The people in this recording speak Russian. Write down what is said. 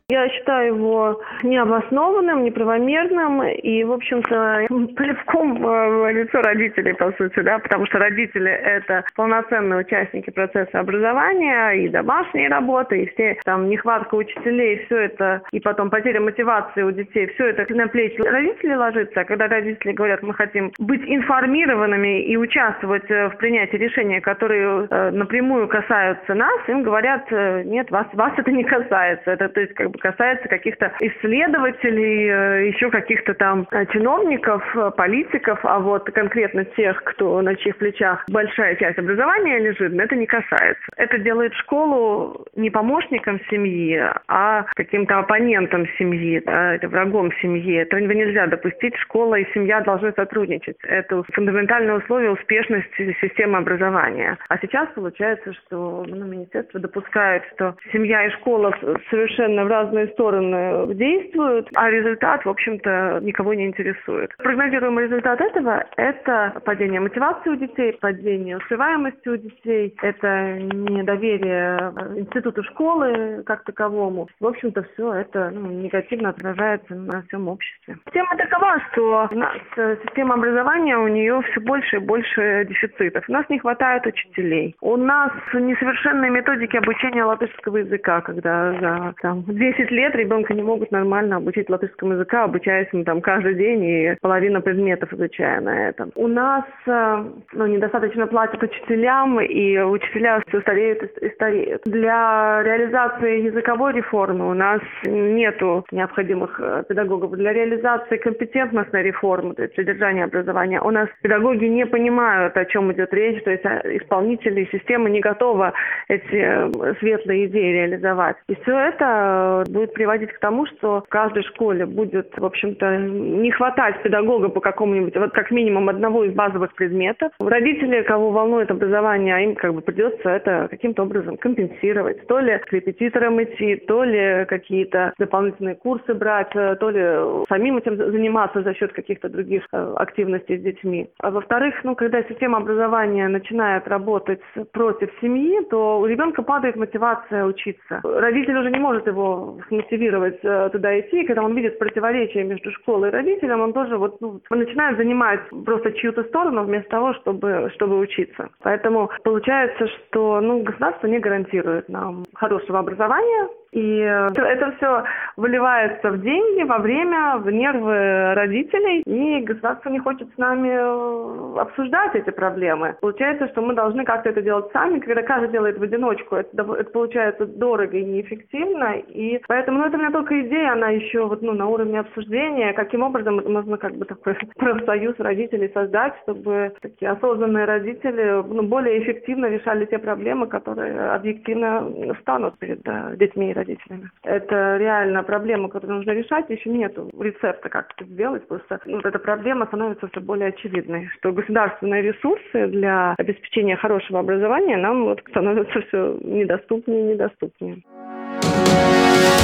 Я считаю его необоснованным, неправомерным и, в общем-то, плевком в лицо родителей, по сути, да, потому что родители – это полноценные участники процесса образования и домашней работы, и все там нехватка учителей, все это, и потом потеря мотивации у детей, все это на плечи родителей ложится. А когда родители говорят, мы хотим быть информированными и участвовать в принятии решений, которые напрямую касаются нас, им говорят, нет, вас это не касается. Это, то есть, касается каких-то исследователей, еще каких-то там чиновников, политиков, а вот конкретно тех, на чьих плечах большая часть образования лежит, это не касается. Это делает школу не помощником семьи, а каким-то оппонентом семьи, да, это врагом семьи. Этого нельзя допустить. Школа и семья должны сотрудничать. Это фундаментальное условие успешности системы образования. А сейчас получается, что министерство допускает, что семья и школа совершенно в разные стороны действуют, а результат, в общем-то, никого не интересует. Прогнозируемый результат этого – это падение мотивации у детей, падение успеваемости у детей, это недоверие институту школы как таковому. В общем-то, все это негативно отражается на всем обществе. Тема такова, что у нас система образования, у нее все больше и больше дефицитов. У нас не хватает учителей. У нас несовершенные методики обучения латышского языка, когда за 10 лет ребенка не могут нормально обучить латышскому языку, обучаясь каждый день и половину предметов изучая на этом. У нас недостаточно платят учителям, и учителя все стареют и стареют. Для реализации языковой реформы у нас нету необходимых педагогов. Для реализации компетентностной реформы, то есть содержания образования, у нас педагоги не понимают, о чем идет речь, то есть исполнители системы не готовы эти светлые идеи реализовать. И все это будет приводить к тому, что в каждой школе будет, в общем-то, не хватать педагога по какому-нибудь, как минимум одного из базовых предметов. Родители, кого волнует образование, им придется это каким-то образом компенсировать. То ли к репетиторам идти, то ли какие-то дополнительные курсы брать, то ли самим этим заниматься за счет каких-то других активностей с детьми. А во-вторых, когда система образования начинает работать против семьи, то у ребенка падает мотивация учиться. Родитель уже не может его мотивировать туда идти, и когда он видит противоречие между школой и родителем, он тоже он начинает занимать просто чью-то сторону вместо того, чтобы учиться. Поэтому получается, что государство не гарантирует нам хорошего образования, и это все выливается в деньги, во время, в нервы родителей, и государство не хочет с нами обсуждать эти проблемы. Получается, что мы должны как-то это делать сами. Когда каждый делает в одиночку, это получается дорого и неэффективно, и поэтому, это у меня только идея, она еще на уровне обсуждения, каким образом можно такой профсоюз родителей создать, чтобы такие осознанные родители более эффективно решали те проблемы, которые объективно встанут перед детьми и родителями. Это реально проблема, которую нужно решать, еще нет рецепта, как это сделать, просто эта проблема становится все более очевидной, что государственные ресурсы для обеспечения хорошего образования нам становятся все недоступнее и недоступнее.